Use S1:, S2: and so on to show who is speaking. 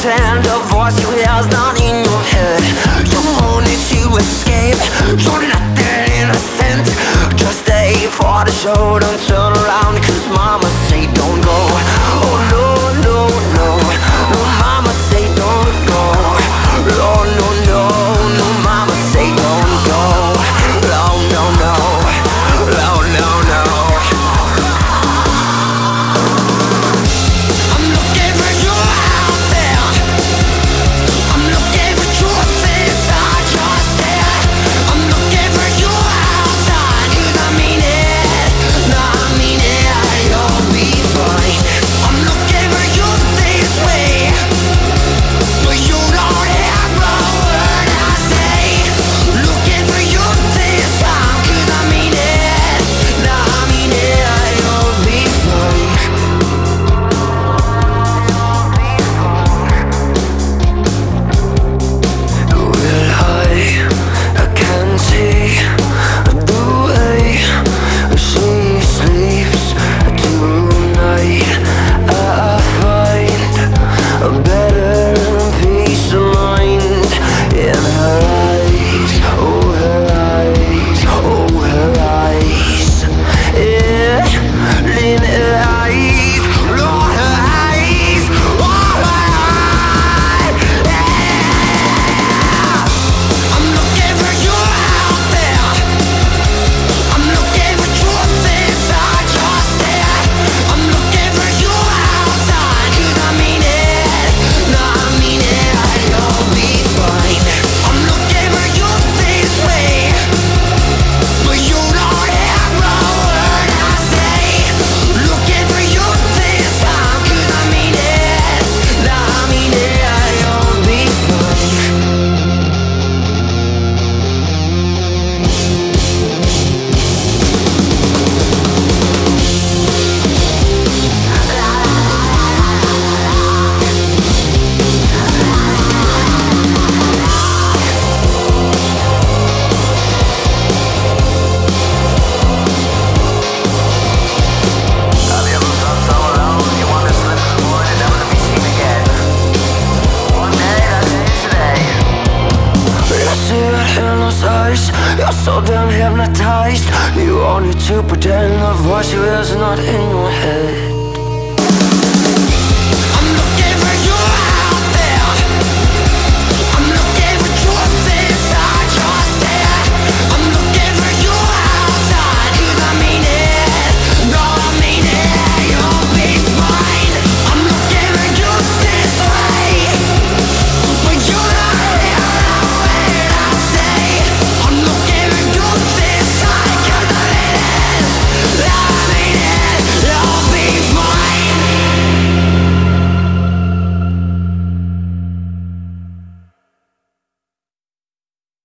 S1: pretend a voice you hear's not in your head. You wanted to escape, you're nothing innocent. Just stay for the show, don't turn around, cause mama say don't go. Oh no, no, no, no, mama say don't go. Oh no, no, no, mama say don't go. Oh no, no, oh no, no. I'm looking for you out there. I'm looking for truth inside your stare. I'm looking for you outside, cause I mean it. No, I mean it, you'll be fine. I'm looking for you this way, but you don't hear a word I say. Looking for you this time, cause I mean it. No, I mean it, you'll be fine. Will I can't see the way she sleeps tonight. I find a better peace of mind in her eyes. Oh, her eyes, oh, her eyes, yeah, in her eyes, oh, her eyes, oh, her eyes, yeah. I'm looking for you out there. I'm looking for truth inside your stare. I'm looking for you outside, cause I mean it. No, I mean it, you'll be fine. I'm looking for you this way, but you don't hear a word I say. Looking for you this time, cause I mean it. No, I mean it, you'll be fine. Have you ever felt so alone? You want to slip in the void and never to be seen again. One day, that day's today. You see it in those eyes. You're so damn hypnotized. You only to pretend the voice you hear is not in your head.